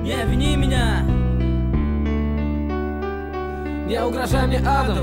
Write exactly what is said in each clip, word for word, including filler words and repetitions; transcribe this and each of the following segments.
не вини меня. Не угрожай мне адом.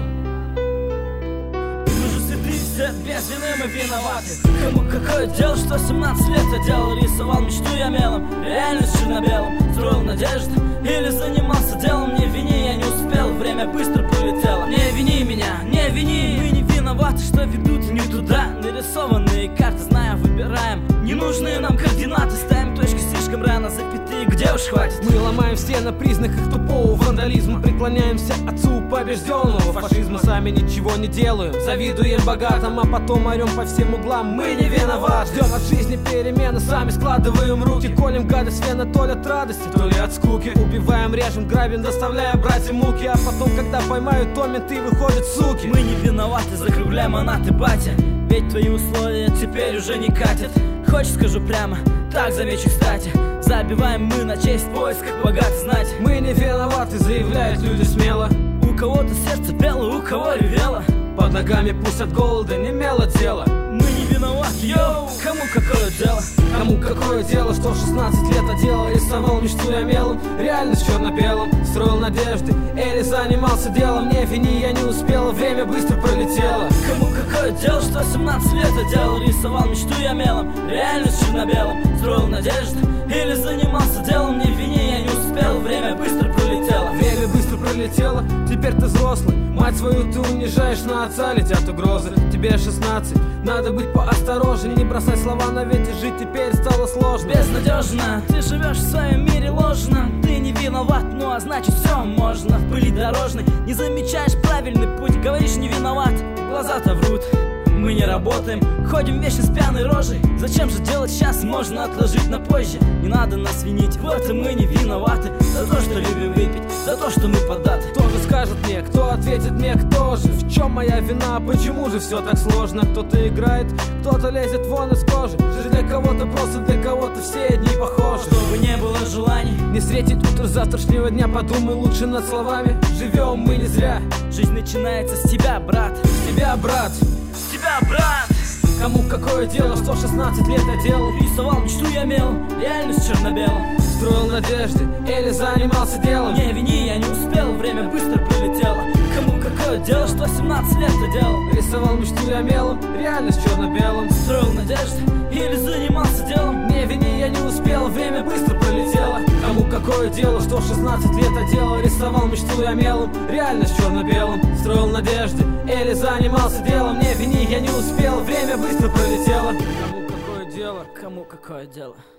Мы же святые все, без вины мы виноваты. Кому какое дело, что семнадцать лет я делал? Рисовал мечту я мелом, реальность черно-белым. Строил надежды или занимался делом. Не вини, я не успел, время быстро пролетело. Не вини меня, не вини. Мы не виноваты, что ведут не туда. Нарисованные карты, зная, выбираем ненужные нам координаты. Ставим точки слишком рано, запятые, где уж хватит. Мы ломаем все на признаках тупого вандализма. Преклоняемся отцу побежденного фашизма. Сами ничего не делаем, завидуем богатым, а потом орем по всем углам. Мы не виноваты. Ждем от жизни перемены, сами складываем руки. Колем гадость вена то ли от радости, то ли от скуки. Убиваем, режем, грабим, доставляя братьям муки. А потом, когда поймают, то менты выходят суки. Мы не виноваты, закругляй монаты, батя. Ведь твои условия теперь уже не катят. Хочешь, скажу прямо, так замечу, кстати. Забиваем мы на честь в поисках богатой знати. Мы не виноваты, заявляют люди смело. У кого-то сердце пело, у кого ревело. Под ногами пусть от голода не мело тело. Мы не виноваты, йоу, кому какое дело? Кому какое дело, что в шестнадцать лет оделал. Рисовал мечту я мелом, реальность черно-белым. Строил надежды или занимался делом. Не вини, я не успел, время быстро пролетело. Кому какое дело, что семнадцать лет я делал? Рисовал мечту я мелом, реальность черно-белым. Строил надежды или занимался делом. Не вини, я не успел, время быстро пролетело. Время быстро пролетело, теперь ты взрослый. Мать свою ты унижаешь, на отца летят угрозы. Тебе шестнадцать, надо быть поосторожней. Не бросай слова на ветер, жить теперь стало сложно. Безнадежно, ты живешь в своем мире ложно. Ты не виноват, ну а значит все можно. В пыли дорожной не замечаешь правильный путь. Говоришь не виноват, глаза-то врут. Мы не работаем, ходим вечно с пьяной рожей. Зачем же делать сейчас, можно отложить на позже. Не надо нас винить, в этом мы не виноваты. За то, что любим выпить, за то, что мы поддаты. Кто же скажет мне, кто ответит мне, кто же? В чем моя вина, почему же все так сложно? Кто-то играет, кто-то лезет вон из кожи. Жизнь для кого-то просто, для кого-то все дни похожи. Чтобы не было желаний не встретить утро завтрашнего дня, подумай лучше над словами. Живем мы не зря. Жизнь начинается с тебя, брат. С тебя, брат. С тебя, брат. Кому какое дело, что шестнадцать лет я делал? Рисовал мечту я мелом, реальность черно-белым. Строил надежды или занимался делом. Не вини, я не успел, время быстро пролетело. Кому какое дело, что семнадцать лет я делал? Рисовал мечту я мелом, реальность черно-белым. Строил надежды или занимался делом. Не вини, я не успел, время быстро пролетело. Кому какое дело, что в шестнадцать лет я делал? Рисовал мечту я мелом, реальность черно-белым. Строил надежды или занимался делом. Не вини, я не успел, время быстро пролетело. Кому какое дело? Кому какое дело?